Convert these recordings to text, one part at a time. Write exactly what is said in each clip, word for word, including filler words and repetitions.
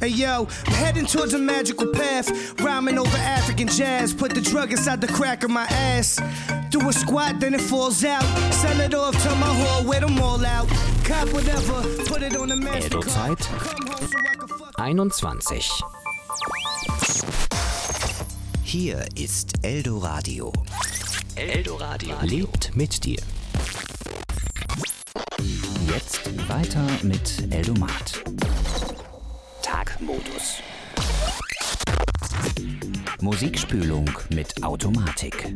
Hey yo, I'm heading towards a magical path, rhyming over African jazz. Put the drug inside the crack of my ass. Do a squat, then it falls out. Sell it off to my whore, wear them all out. Cop whatever, put it on the Mastercard. einundzwanzig. Hier ist Eldoradio. Eldoradio lebt mit dir. Jetzt weiter mit Eldomat. Tagmodus. Musikspülung mit Automatik.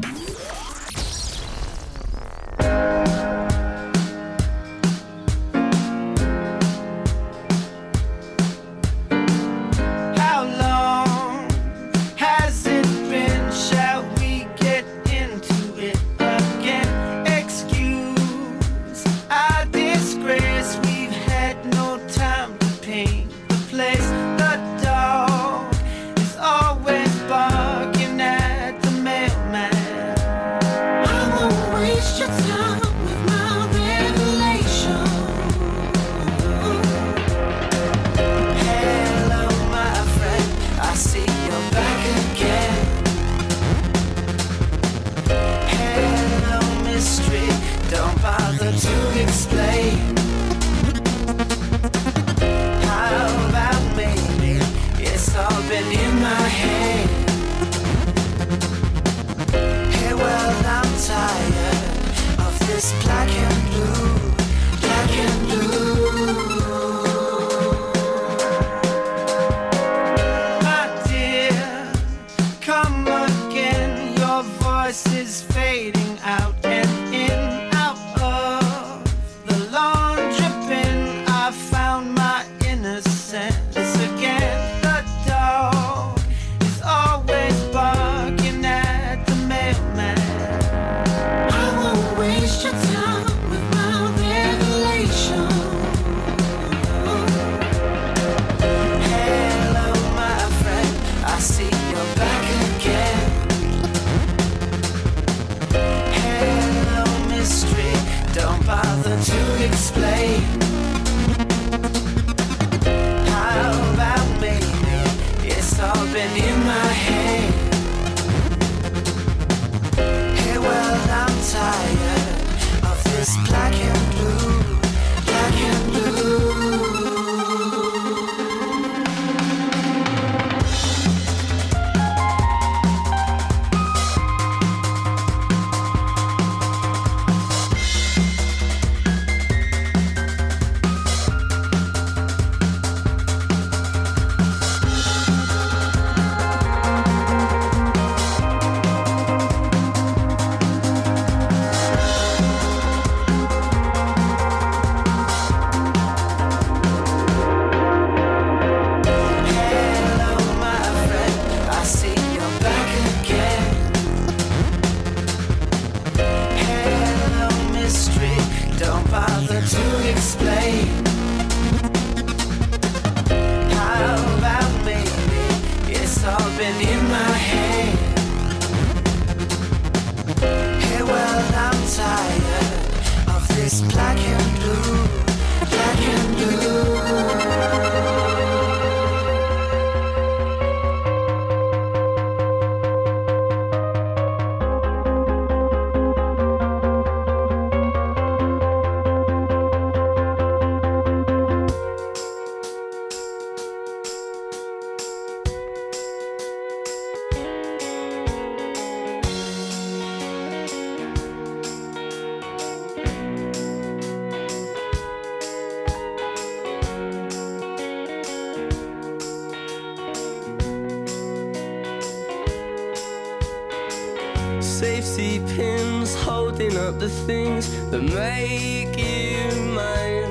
Safety pins holding up the things that make you mine.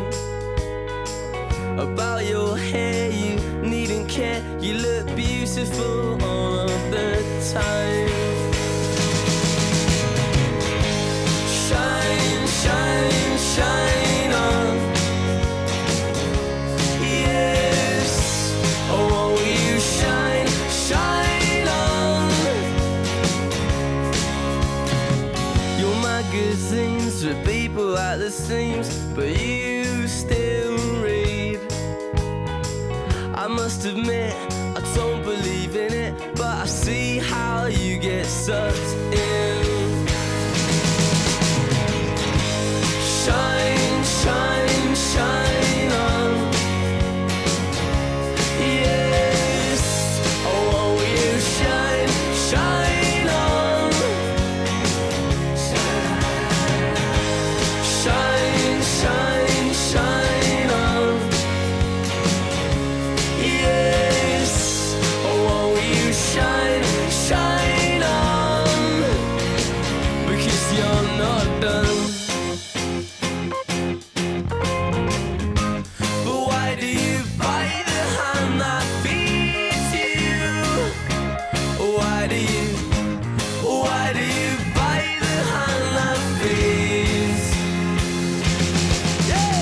About your hair, you needn't care. You look beautiful all of the time. Shine, shine, shine on. Yes, oh, won't you shine, shine on. Your magazines with people at the seams, but you still read. I I must admit, I don't believe in it, but I see how you get sucked in. Shine, shine, shine on. Yes, oh, won't you shine, shine on. Shine, shine, shine on. Yes, oh, won't you shine, shine on. Because you're not done. But why do you bite the hand that feeds you? Why do you, why do you bite the hand that feeds? Yeah.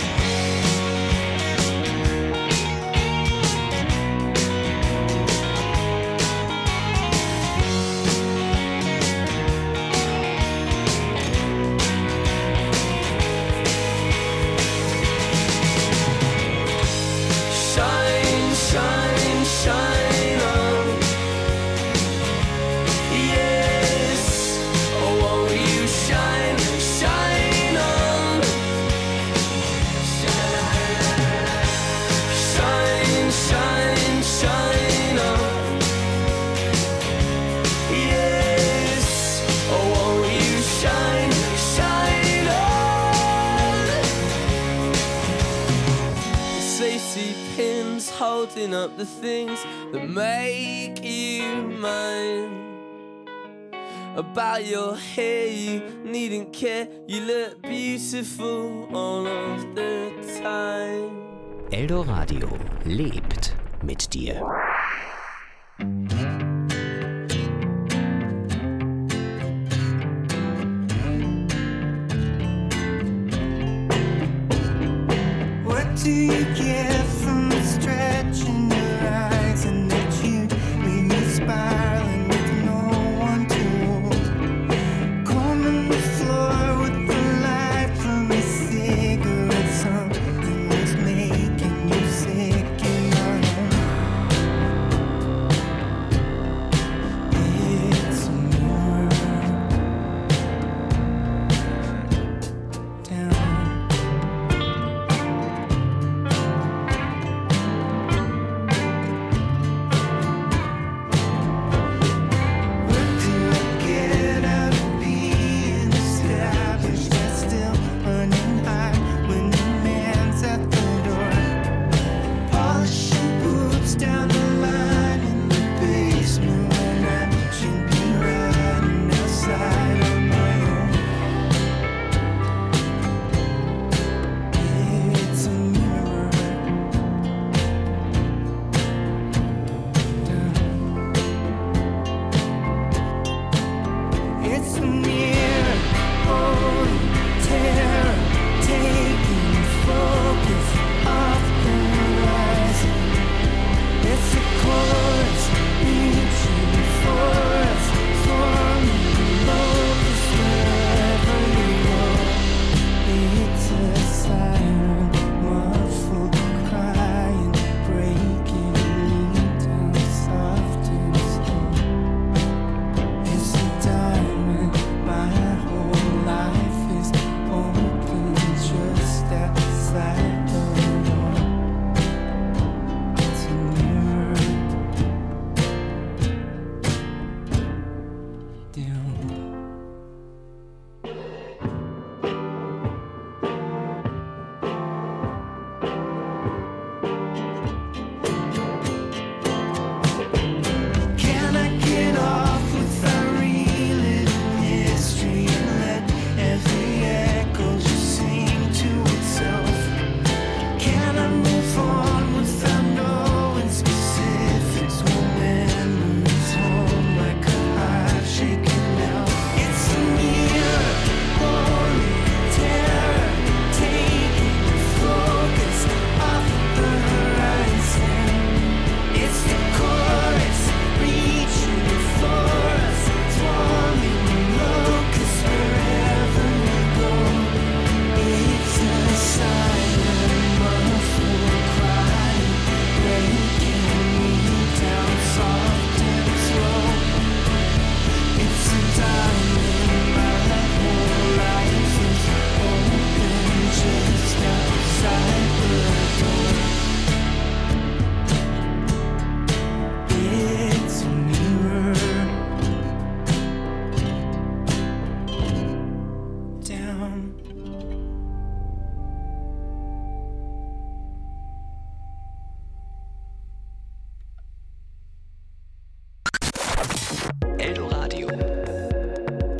Shine, shine, shine on. Yes, oh, won't you shine, shine on. Shine, shine, shine on. Yes, oh, won't you shine, shine on. Safety pins holding up the things that make you mine. About your hair, you needn't care. You look beautiful all of the time. Eldoradio lebt mit dir. What do you get from the stretch in your eyes and that you leave me spiraling with no one to hold? Cold on the floor with the light from a cigarette. Something was making you sick in my home.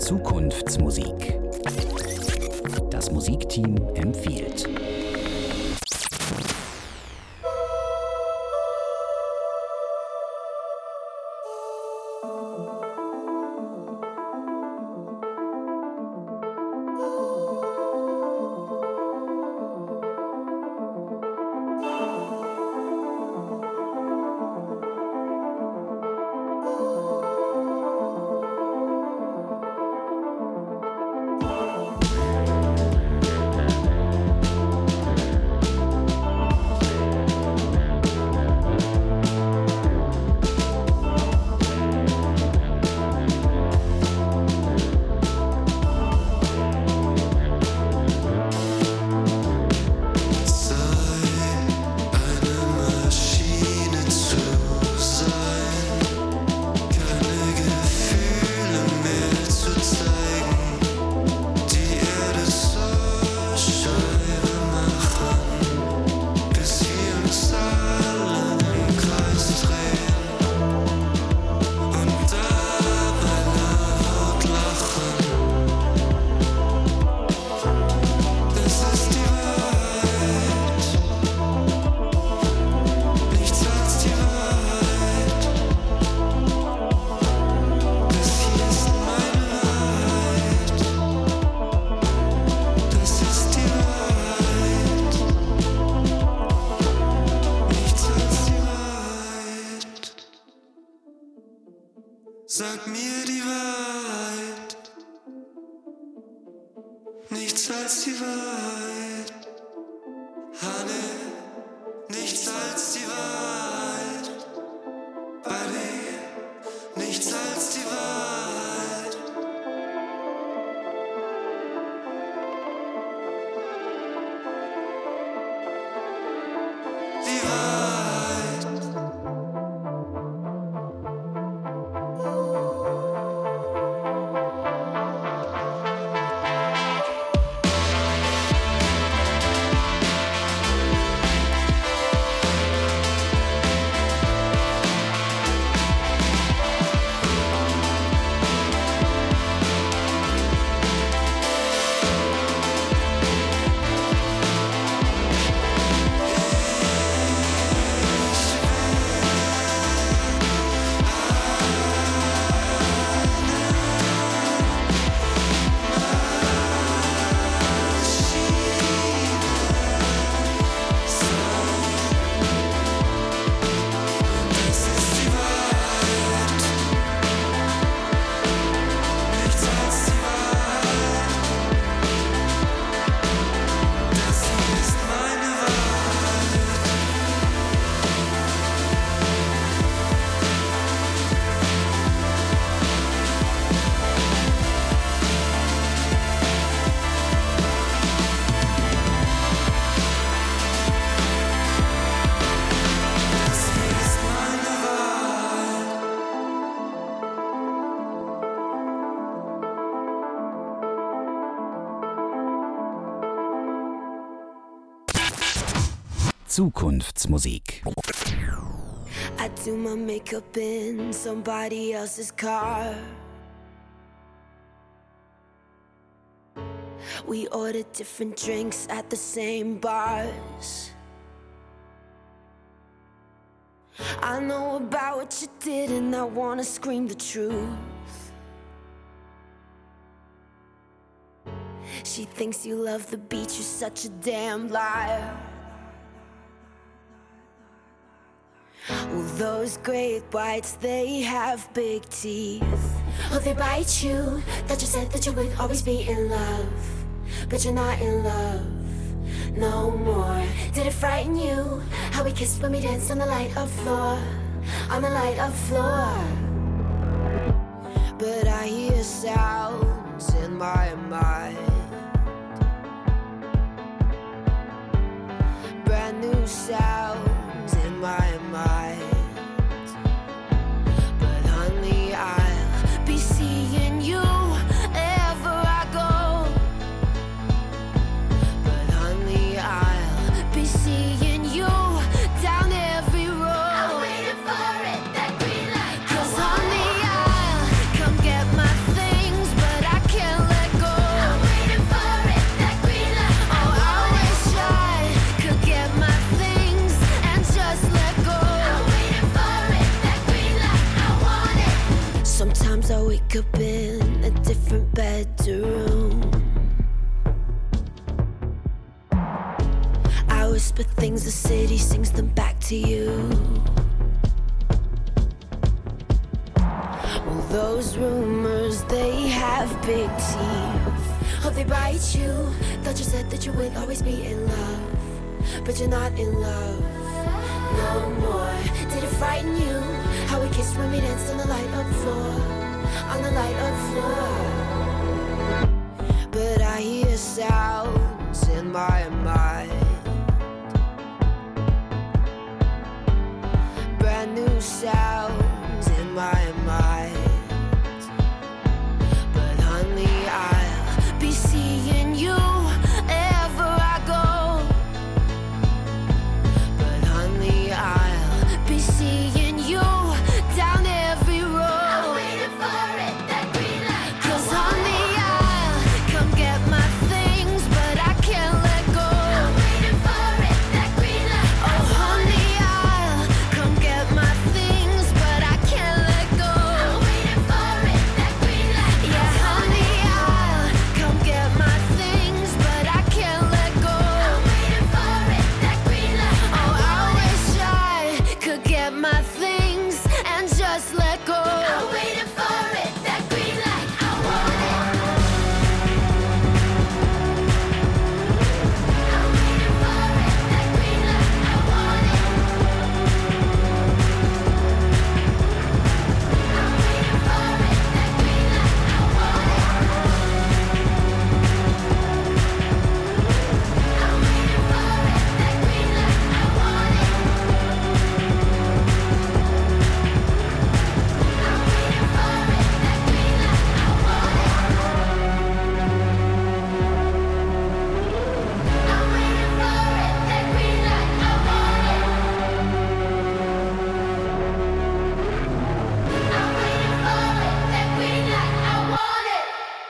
Zukunftsmusik. Das Musikteam empfiehlt. Sag mir die Wahrheit, nichts als die Wahrheit. Honey, nichts als die Wahrheit. Buddy, nichts als die Wahrheit. Die Wahrheit. Zukunftsmusik. I do my makeup in somebody else's car. We order different drinks at the same bars. I know about what you did and I wanna scream the truth. She thinks you love the beach, you're such a damn liar. Well, those great whites, they have big teeth. Oh, they bite you. That you said that you would always be in love, but you're not in love no more. Did it frighten you how we kissed when we danced on the light of floor, on the light of floor? But I hear sounds in my mind, brand new sounds in my mind. But honey, I'll be seeing you ever I go. But honey, I'll be seeing you down every road. I'm waiting for it, that green light. 'Cause honey, I'll come get my things, but I wake up in a different bedroom. I whisper things, the city sings them back to you. Well, those rumors, they have big teeth. Oh, they bite you. Thought you said that you would always be in love, but you're not in love no more. Did it frighten you? How we kissed when we danced on the light up floor, on the light up floor. But I hear sounds in my mind, brand new sounds in my mind. But honey, I'll be seeing you ever I go. But honey, I'll be seeing you down every road. I'm waiting for it, that green light. 'Cause honey, I'll come get my things, but I can't let go. I'm waiting for it, that green light. Oh honey, I'll come get my things, but I can't let go. I'm waiting for it, that green light. Yeah, honey, I'll come get my things, but I can't let go. I'm waiting for it, that green light. Oh, I wish I could get my things and just let go. I'm waiting for it, that green light. I want it. I'm waiting for it, that green light. I want it. I'm waiting for it, that green light. I want it. I'm waiting for it, that green light. I want it. I'm waiting for it, that green light. I want it. I'm waiting for it, that green light. I want it. I'm waiting for it, that green light. I want it.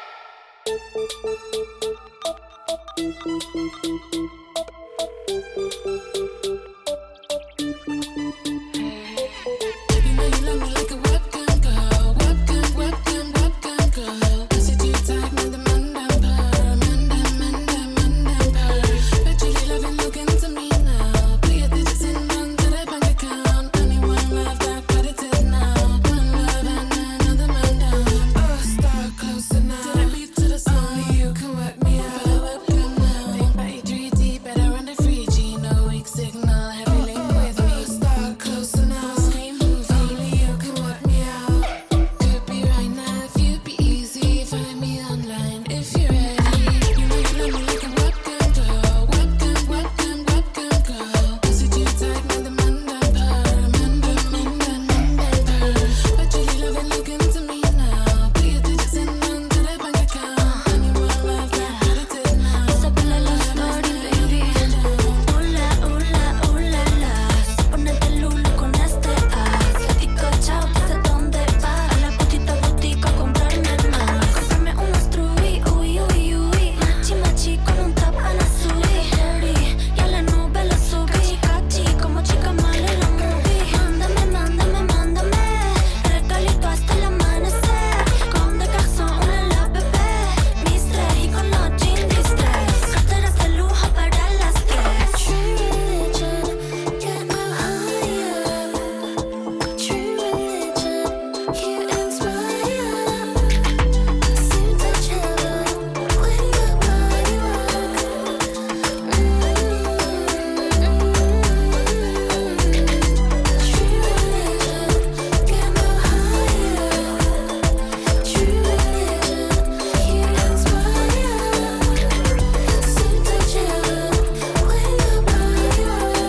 You know you love me like a webcam girl, webcam, webcam, webcam girl. I see you type me the man down per, man down, man down, man down per. Bet you love and look into me now. Put your digits in onto the bank account. Only one love that credited now. One love and another man down. Oh, star closer now. To the beat, to the song. Only you can work me out. But I webcam now. Think by three D, better run the three G. No weak signal, heavy link with me. Star closer now. Same moves, only you can work me out. Could be right now if you'd be easy. Find me online if you're ready. You know you love me like a webcam girl, webcam, webcam, webcam girl. I see you type me the man down per, man down, man down, man down per. Bet you love and look into me now. Put your digits in onto the bank account. Only one love that credited now. Esa pila la story, baby. Hola, hola, hola, la. Ponete lula con este as. Dico chao, que sé dónde va. A la putita botica a comprarme más. Comprarme unos truy, uy, uy, uy. Machi, machi, con un top a la sui. Dirty, y a la nube la subí. Cachi, como chica mala en la movie. Mándame, mándame, mándame. Regalito hasta el amanecer. Con de garçon, una la bebé. Mis tres y con los jeans distress. Carteras de lujo para las tres. True religion, get me higher. True religion, you inspire. Seem to chill when your body rock. True religion, get me higher. True religion, you inspire. Seem to chill when your body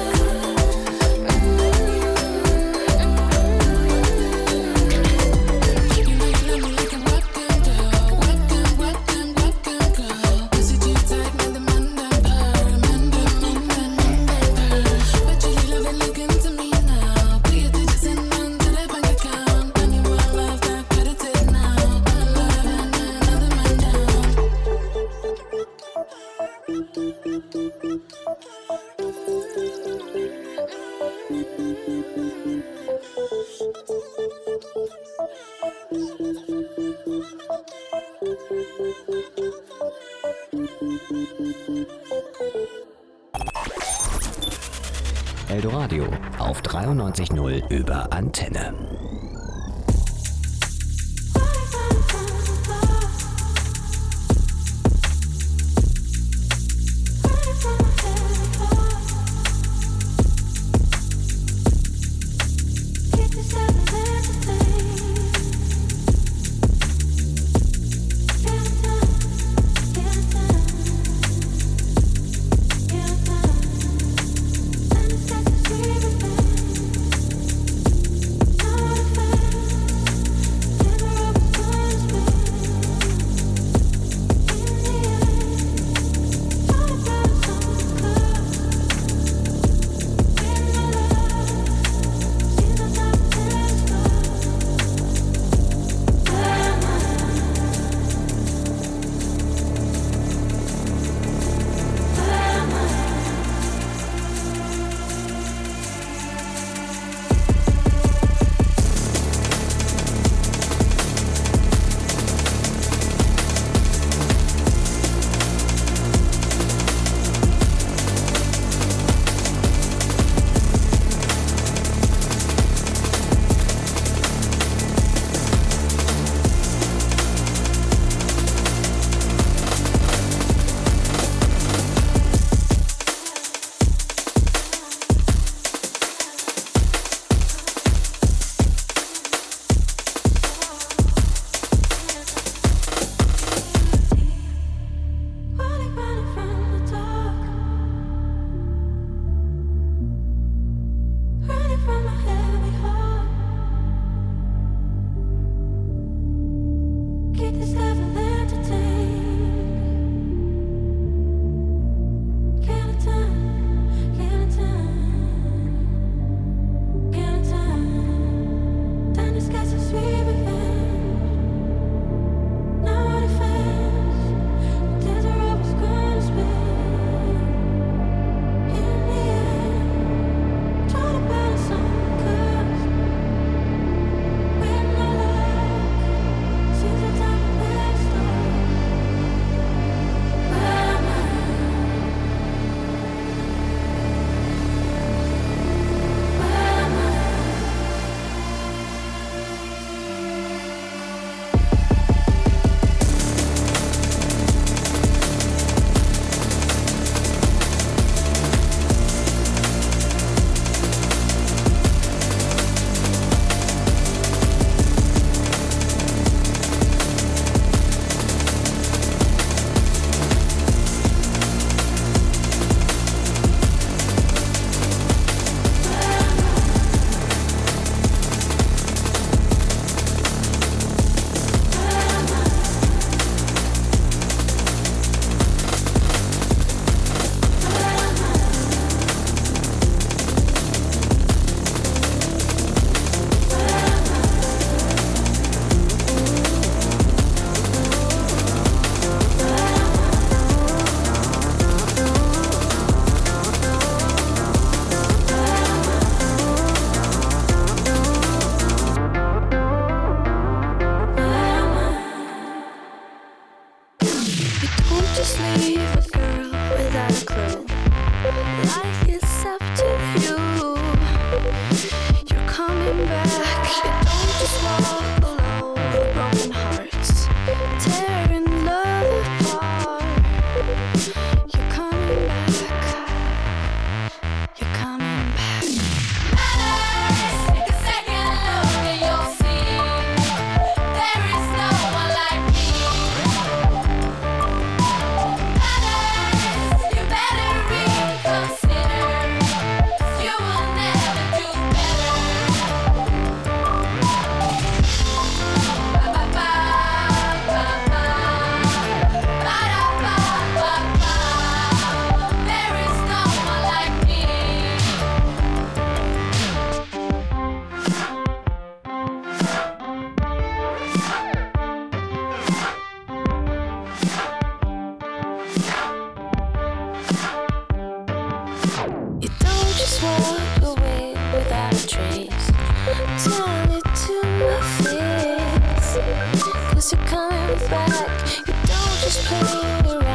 You know you love me like a webcam girl, webcam, webcam, webcam girl. I see you type me the man down per, man down, man down, man down per. Bet you love and look into me now. Put your digits in onto the bank account. Only one love that credited now. One love and another man down. Radio auf dreiundneunzig Komma null über Antenne.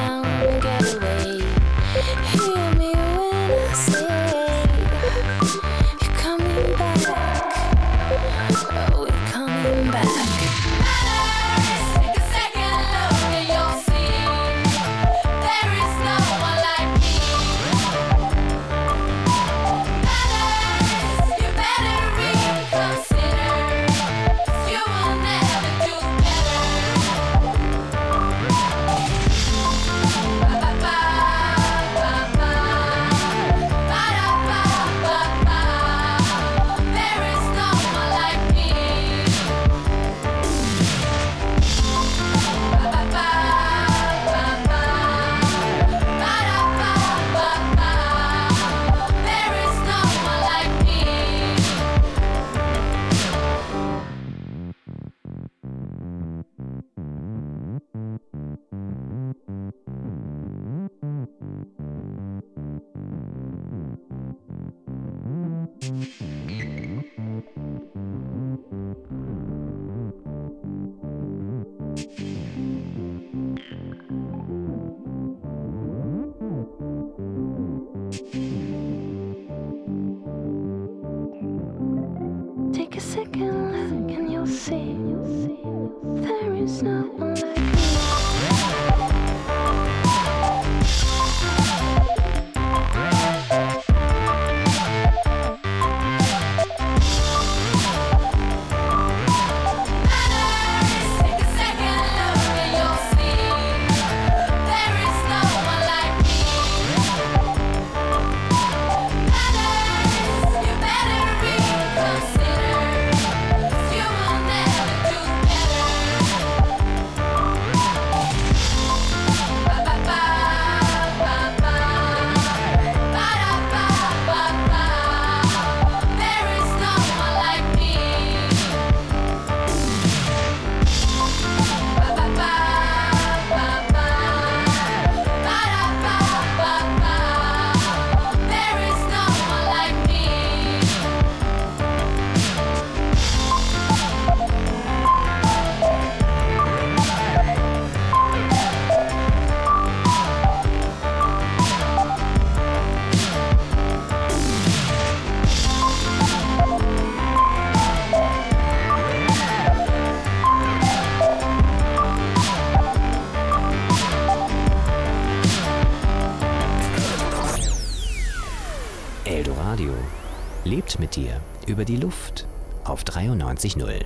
Hear me when I say see, there is no one like me. Eldoradio lebt mit dir über die Luft auf dreiundneunzig Komma null.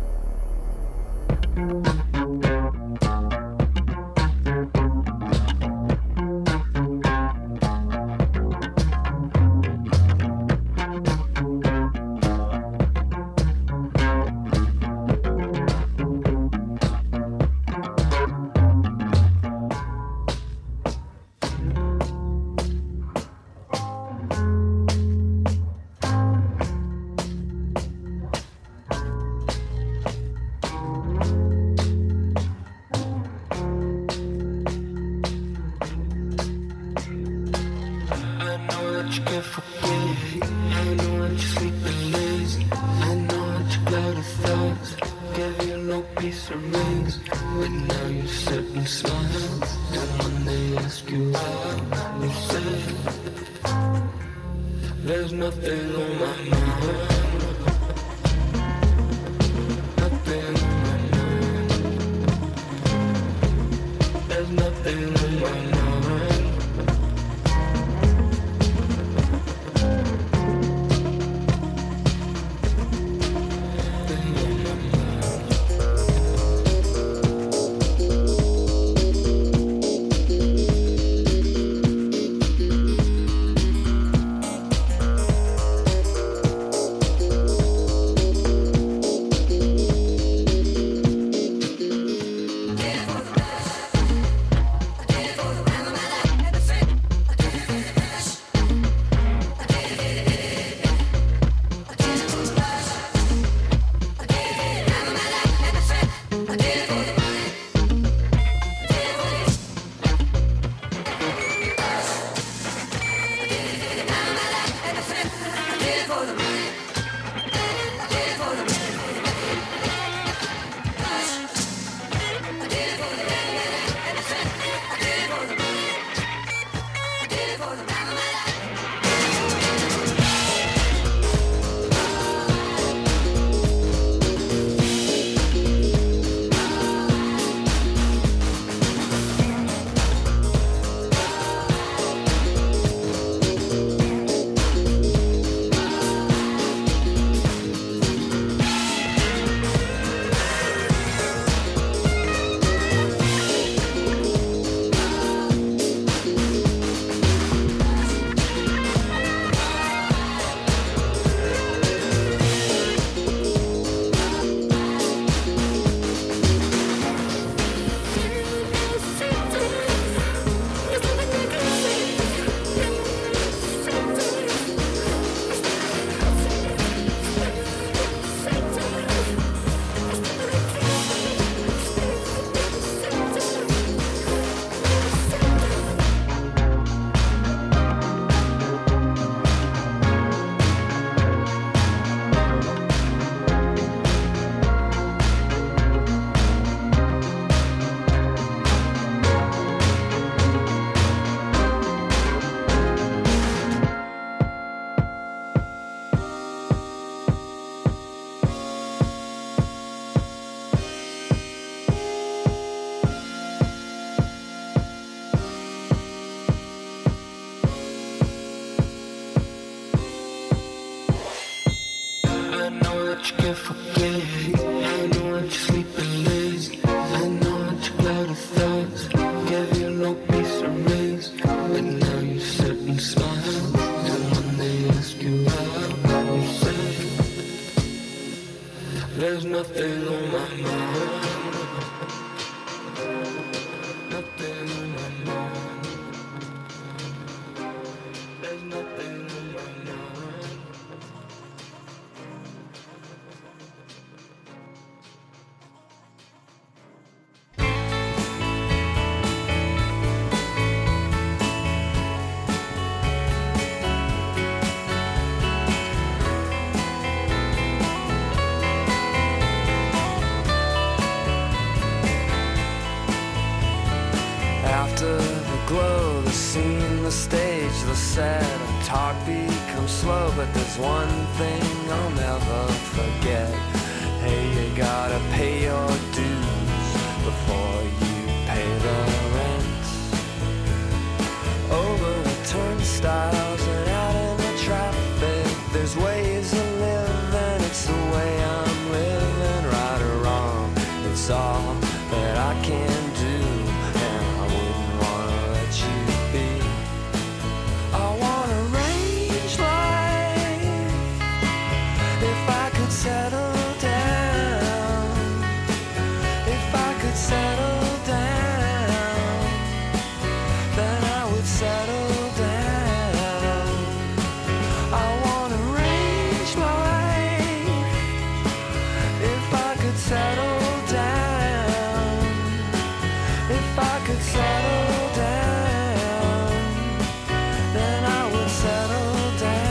There's nothing on my mind. Nothing on my mind. There's nothing on my mind. I know that you can forget. I know that you're sleeping lazy. I know that you clouded thoughts gave you no peace or rest. But now you sit and smile, and when they ask you how, you say there's nothing on my mind. Nothing on my mind. There's nothing on my mind. After the glow, the scene, the stage, the set, talk becomes slow, but there's one thing I'll never forget. Hey, you gotta pay your dues before you pay the rent. Over the turnstiles and out in the traffic, there's ways to live, and it's the way I'm living. Right or wrong, it's all that I can do. Settle down, if I could settle down, then I would settle down. I want to arrange my life, if I could settle down, if I could settle down, then I would settle down.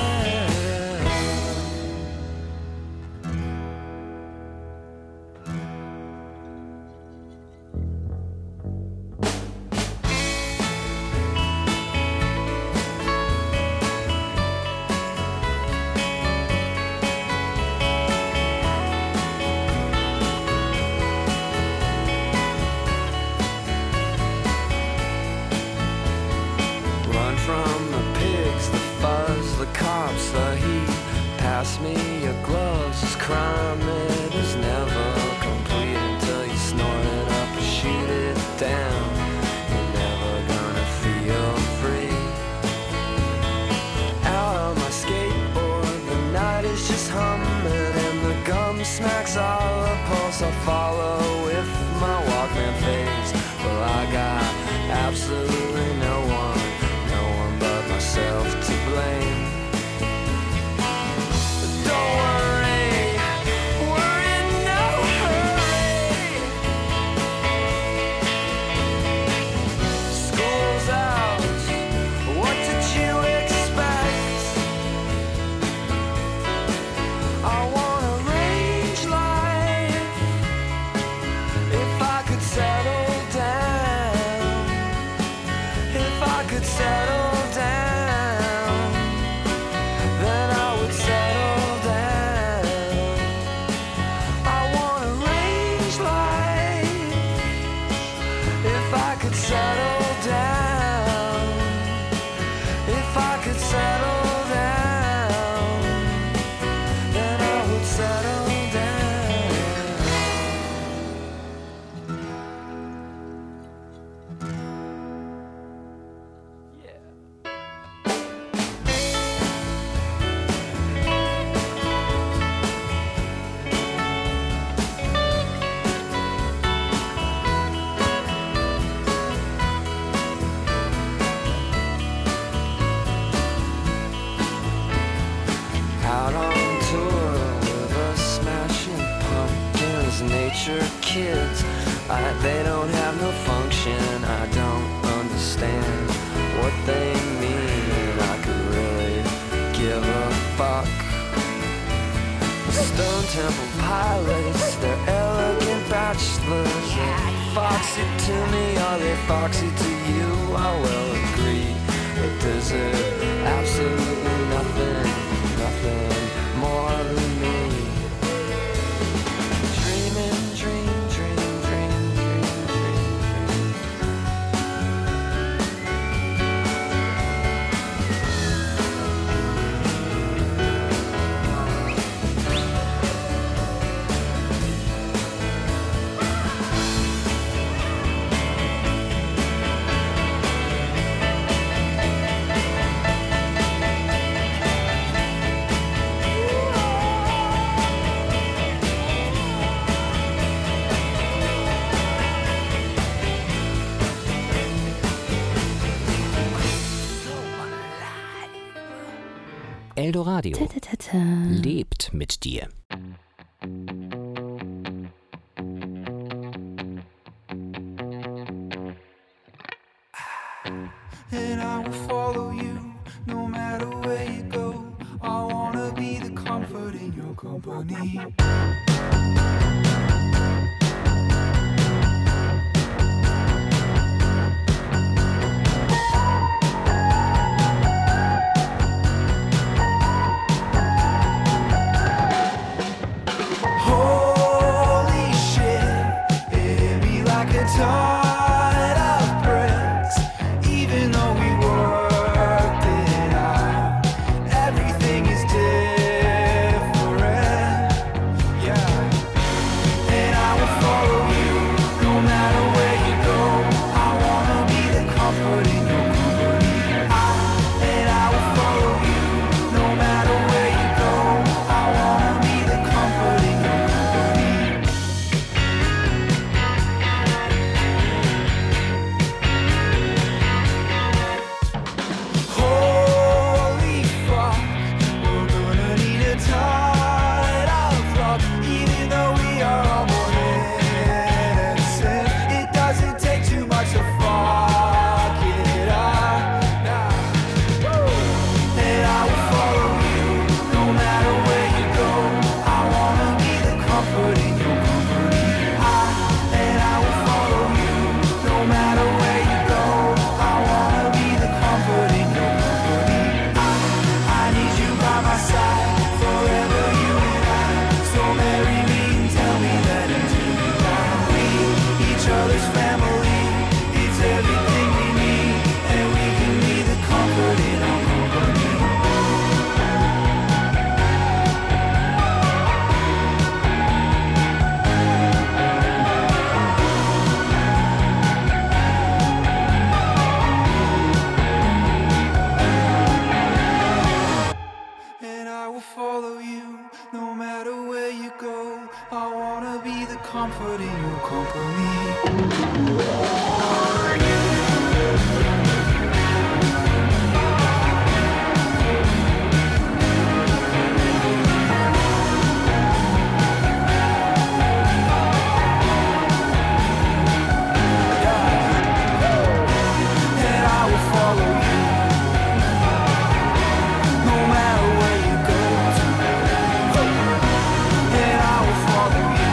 Cops, the heat, pass me your gloves. This crime, it is never complete until you snort it up and shoot it down. You're never gonna feel free. Out on my skateboard, the night is just humming, and the gum smacks all the pulse I follow with my Walkman fades. Well, I got absolutely no one, no one but myself to blame. Don't worry, we're in no hurry. School's out, what did you expect? I wanna arrange life, if I could settle down, if I could settle down, then I would settle. Settle down, if I could settle down, then I would settle kids, I, they don't have no function. I don't understand what they mean. I could really give a fuck. Stone Temple Pilots, they're elegant bachelors. They're foxy to me, are they foxy to you? I will agree that there's absolutely nothing, nothing more than me. Dreaming, dream, dream, dream, dream, dream, dream. Eldoradio Ta-ta-ta-ta. lebt mit dir. And I will follow you no matter where you go. I wanna be the comfort in your company. Holy shit, it be like a ton of bricks. Even though we worked it out, everything is different. Yeah, and I will follow you no matter where you go. I wanna be the comfort in your company. I, and I will follow you no matter where you go. I wanna be the comfort in your company. Holy fuck, we're gonna need a ton of luck. Even though we are all born innocent, it doesn't take too much to fuck it up. Nah. And I will follow you no matter where you go. I wanna be the comfort in your company. I, and I will follow you no matter where you go. I wanna be the comfort in your company. I, I need you by my side forever, you and I. So marry me and tell me that until you die, we each other's family. It's everything we need, and we can be the comfort in our company. And I will follow you no matter where you go. I wanna be the comfort in your company. And I will follow you no matter where you go. And I will follow you.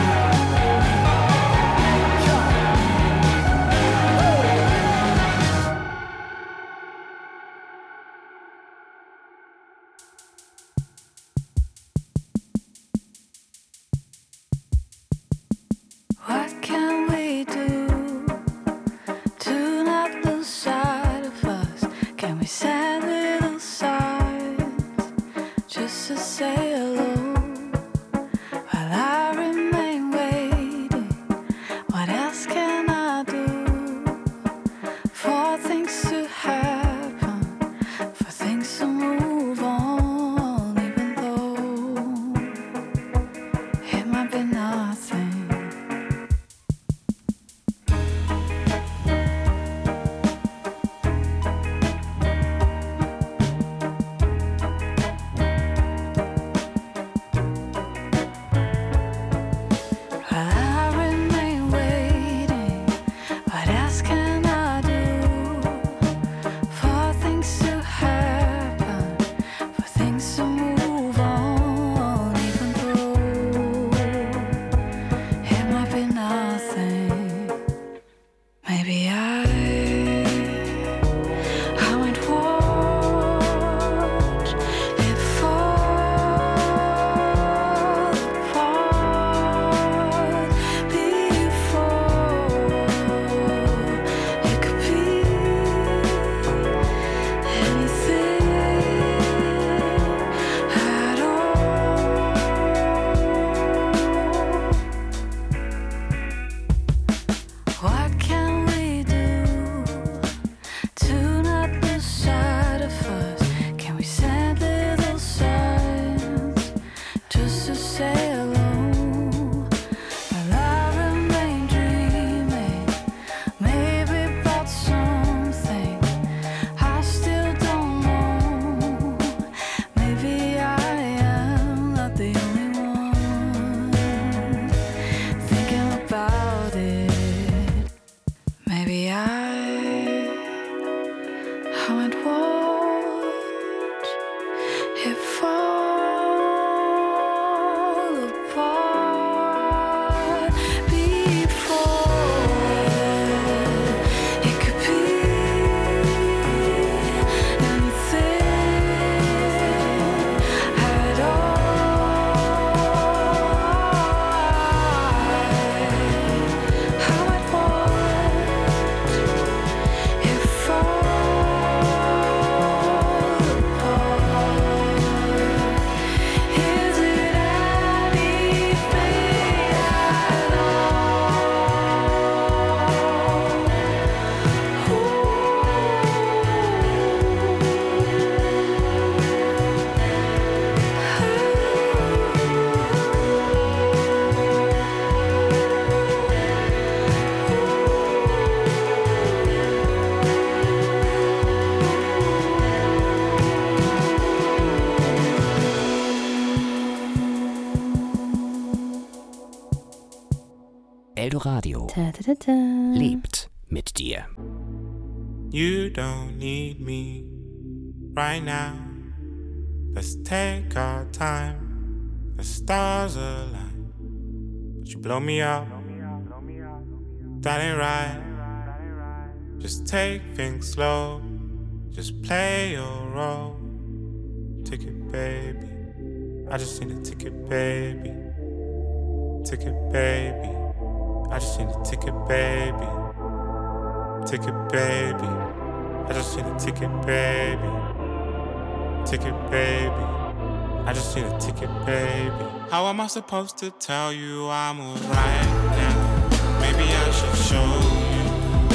Eldoradio Ta, ta, ta, ta. lebt mit dir. You don't need me right now. Let's take our time. The stars align, but you blow me up. That ain't right. Just take things slow. Just play your role. Ticket, baby. I just need a ticket, baby. Ticket, baby. I just need a ticket, baby. Ticket, baby. I just need a ticket, baby. Ticket, baby. I just need a ticket, baby. How am I supposed to tell you I'm alright now? Maybe I should show you.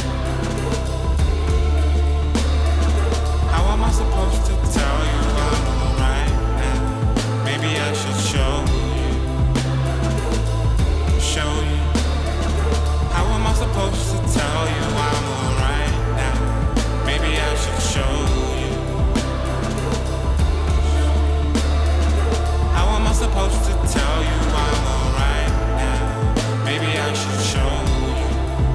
How am I supposed to tell you I'm alright now? Maybe I should show you. Show you. How am I supposed to tell you I'm alright now? Maybe I should show you. How am I supposed to tell you I'm alright now? Maybe I should show you.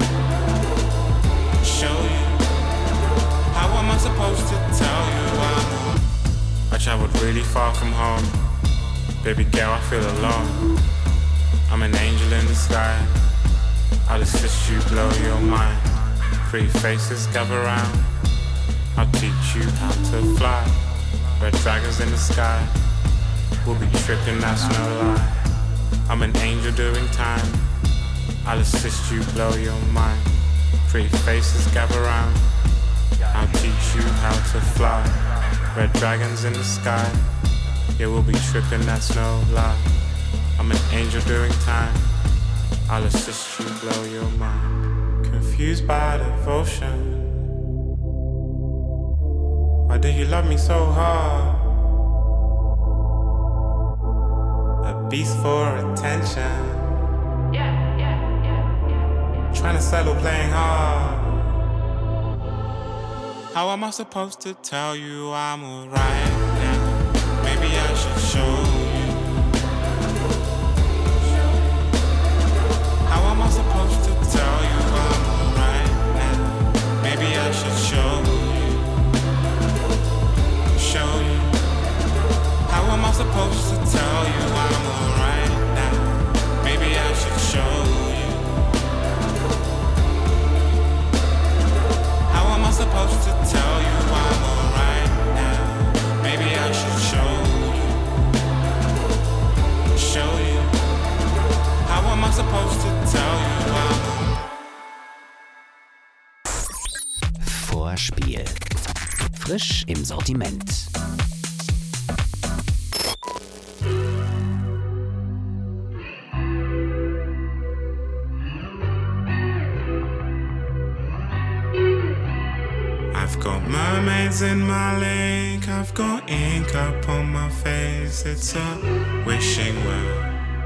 Show you. How am I supposed to tell you I'm alright? I traveled really far from home. Baby girl, I feel alone. I'm an angel in the sky. I'll assist you, blow your mind. Pretty faces gather round. I'll teach you how to fly. Red dragons in the sky. We'll be tripping, that's no lie. I'm an angel doing time. I'll assist you, blow your mind. Pretty faces gather round. I'll teach you how to fly. Red dragons in the sky. Yeah, we'll be tripping, that's no lie. I'm an angel doing time. I'll assist you, blow your mind. Confused by devotion. Why do you love me so hard? A beast for attention. Yeah, yeah, yeah, yeah. Trying to settle playing hard. How am I supposed to tell you I'm alright now? Maybe I should show you. How am I supposed to tell you I'm alright now? Maybe I should show you. Show you. How am I supposed to tell you I'm alright now? Maybe I should show you. How am I supposed to tell you I'm alright now? Maybe I should show you. Show you. How am I supposed to tell you I'm Vorspiel. Frisch im Sortiment. I've got mermaids in my lake. I've got ink up on my face. It's a wishing well.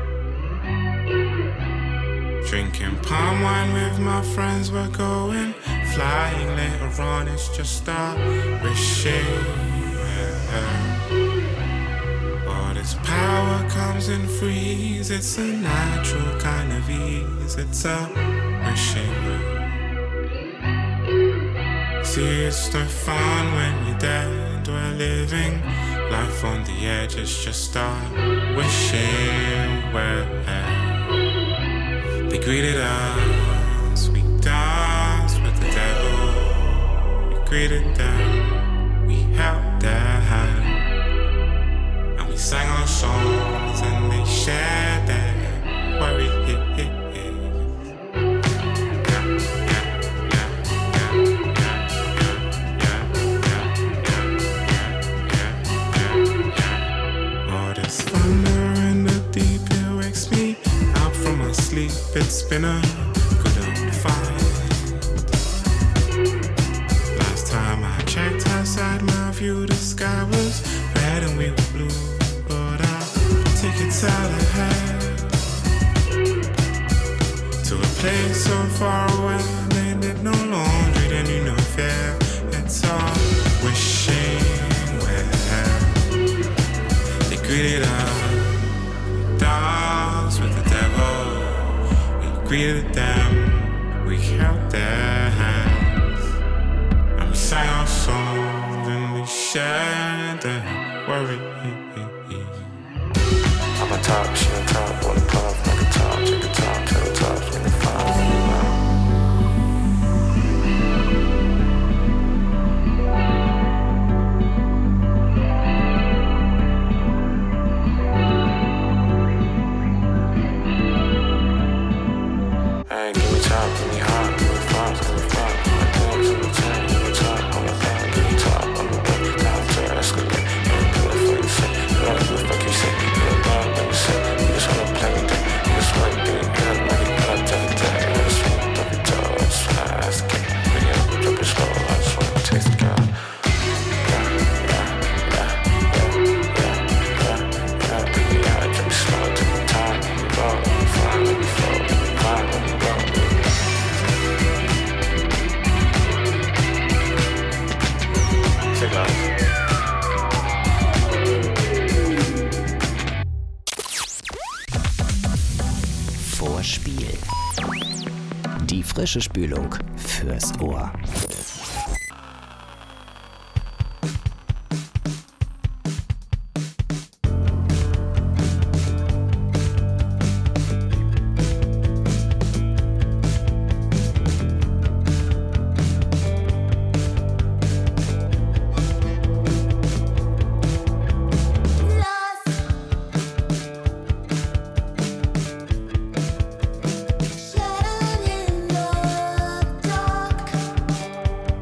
Drinking palm wine with my friends, we're going flying later on. It's just a wishing well. All this power comes in freeze. It's a natural kind of ease. It's a wishing well. See, it's the fun when you're dead. We're living life on the edge. It's just a wishing well. They greeted us, we danced with the devil. We greeted them, we held their hand. And we sang our songs and they shared their worry. All this thunder in the deep, it wakes me out from my sleep. It's been a good old fight. Last time I checked outside my view, the sky was red and we were blue. But our tickets out ahead to a place so far away. They did no laundry, then you know fair. It's all wishing well. They greeted us, danced with the devil. greeted them, we held their hands, and we sang our songs and we shared their worries. I'm a top, she a top, on the top, like a top, check a top, tell the top, when they find me now. Hey, give me top, give me hot, give me five, give me five, give me ten, give me ten, give me top, on the top, give me top, on the way, down to the escalate, and do it for you say, you know what the fuck you say, you know what you say, you just wanna play with that, you just wanna get it good, like you gotta tell it that, I just wanna drop it down, I just wanna ask the king, bring it up, drop it slow, I just wanna taste the girl. Yeah, yeah, yeah, yeah, yeah, yeah, yeah, baby, yeah, drop it slow, take your time, let me roll, let me fly, let me flow, let me climb, let me roll. Take life. Vorspiel. Die frische Spülung fürs Ohr. Shut in the dark.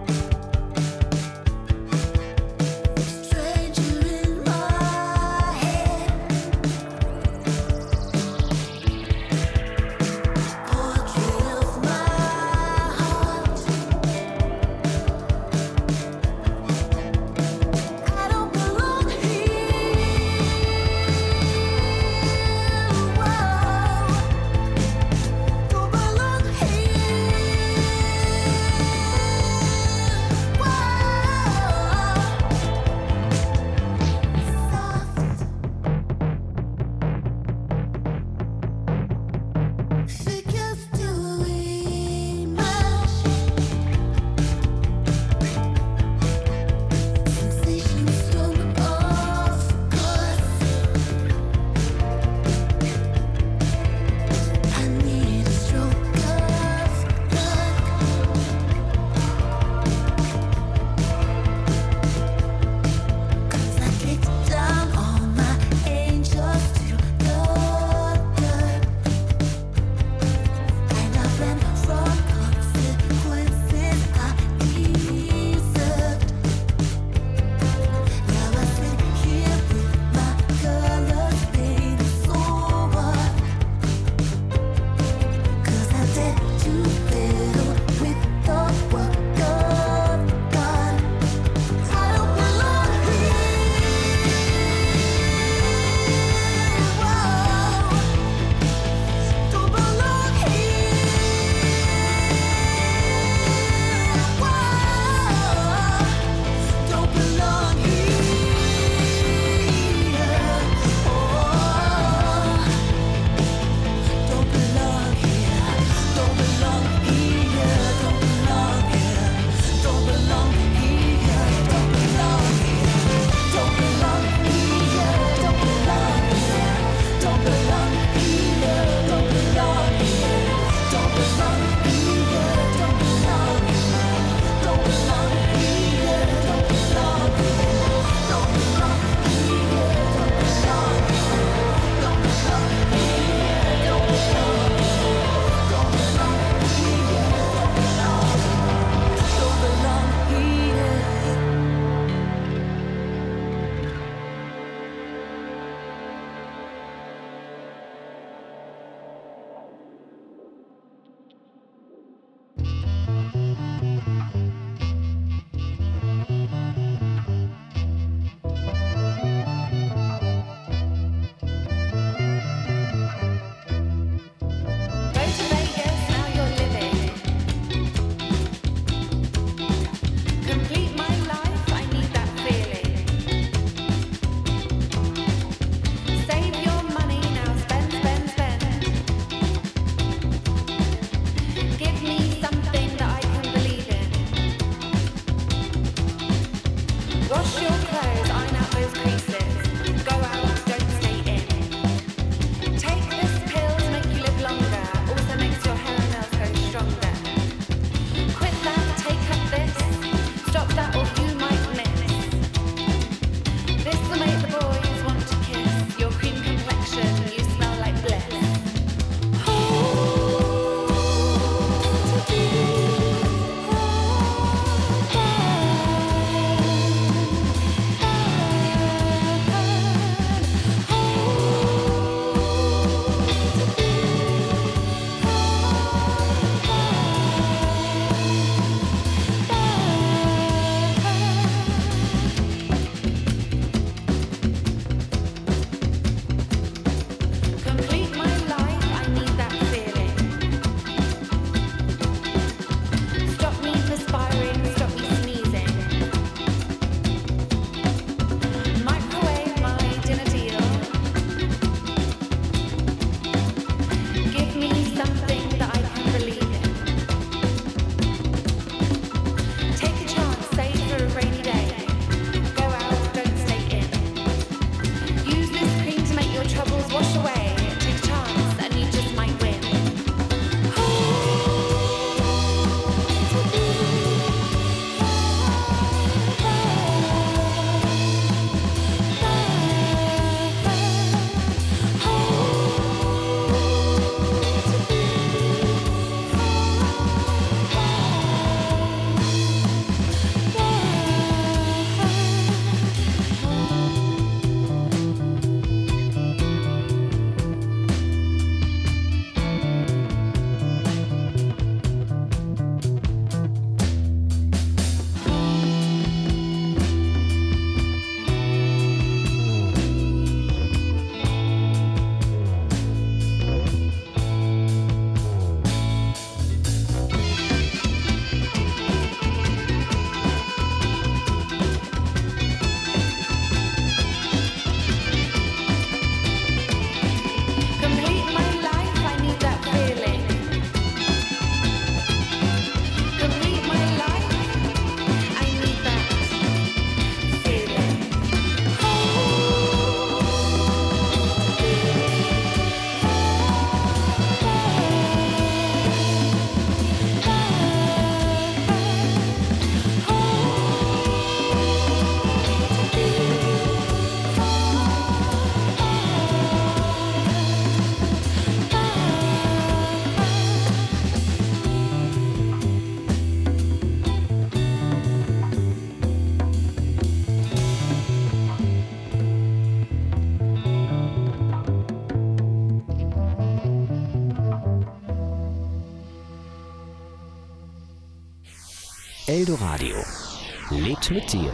Eldoradio lebt mit dir.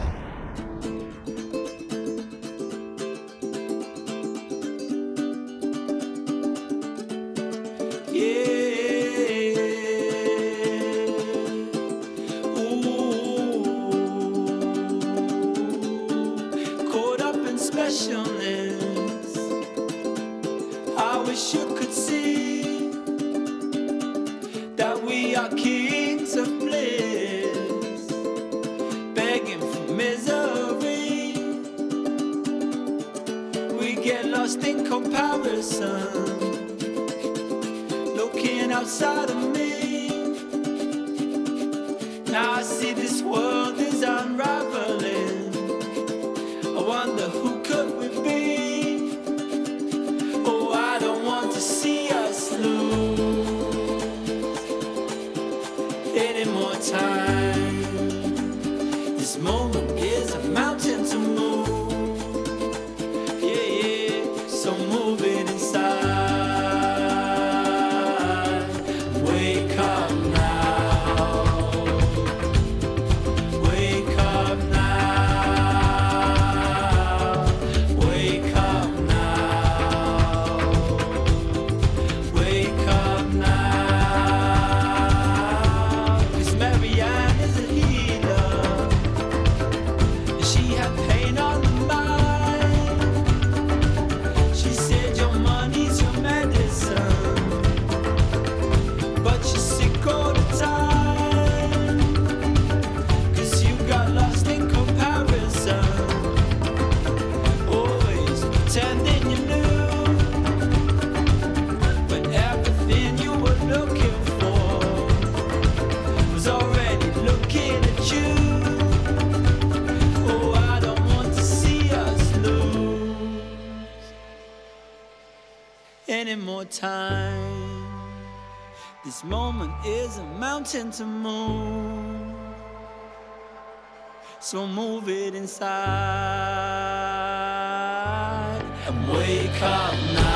Outside of me, now I see this world is unraveling. I wonder who could we be? Oh, I don't want to see us lose any more time. This moment is a mountain to move. Yeah, yeah, so move it inside. Any more time. This moment is a mountain to move, so move it inside and wake up now.